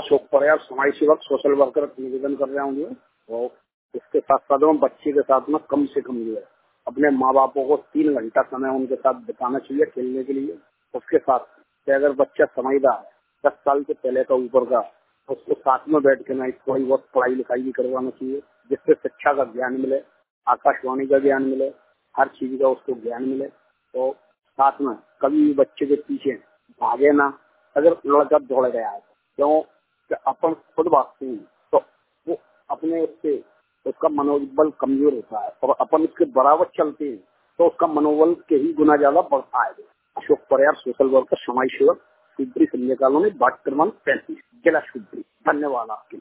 अशोक परियार समाज सेवक social worker निवेदन कर रहा हूँ जो और इसके साथ साथ में बच्चे के साथ में कम से कम जो है अपने माँ बापों को 3 घंटा समय उनके साथ बिताना चाहिए खेलने के लिए। उसके साथ अगर बच्चा समझदार 10 साल से पहले का ऊपर का तो उसको साथ में बैठ के ना थोड़ी बहुत पढ़ाई लिखाई भी करवाना चाहिए, जिससे शिक्षा का ज्ञान मिले, आकाशवाणी का ज्ञान मिले, हर चीज का उसको ज्ञान मिले। तो साथ में कभी भी बच्चे के पीछे भागे ना। अगर लड़का दौड़ गया है क्यों कि अपन खुद भागते हैं तो वो अपने उससे उसका मनोबल कमजोर होता है, और अपन उसके बराबर चलते हैं तो उसका मनोबल के ही गुना ज्यादा बढ़ता है। अशोक परियार सोशल वर्कर समाज सेवक, शिवपुरी संजय कॉलोनी, वार्ड क्रमांक 35, जिला शिवपुरी। धन्यवाद आपके।